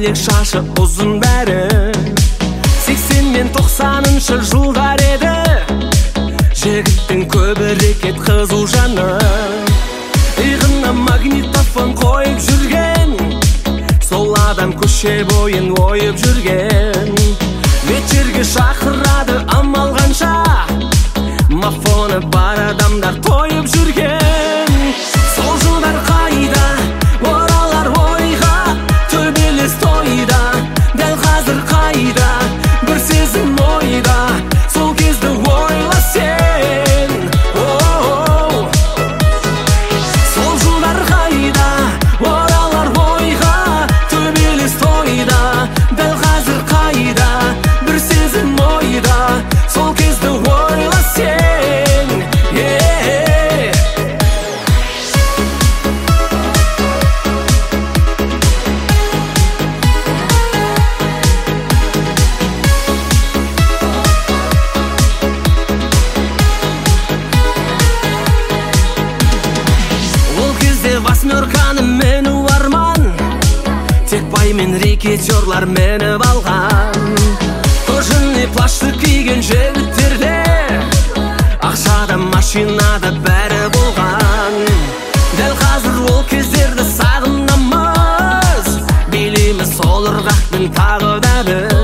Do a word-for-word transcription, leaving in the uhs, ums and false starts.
көйлек шашы ұзын бәрі. Сексен мен тоқсаныншы жылдар еді, жігіттің көбірекет қызу жаны. Иығына магнитофон қойып жүрген, сол адам көше бойын ойып жүрген. Вечерге шақырады амал қанша, мафоны бар адамдар тойып жүрген. Сол жылдар қайда, оралар ойға, төбелес тойда, дәл қазір қайда, бір сезім ойда, сол кезді ойла сен. Сол жылдар қайда, оралар ойға, төбелес тойда, дәл қазір қайда, бір сезім ойда, сол кезді ойла сен. Восьмерканы міну арман, тек бай мен рекетерлар мініп алған. Кожаный плашты киген жігіттерде, ақшада машинада бәрі болған. Дәл қазір ол кездерді сағынамыз, билейміз сол ырғақпен тағы да біз.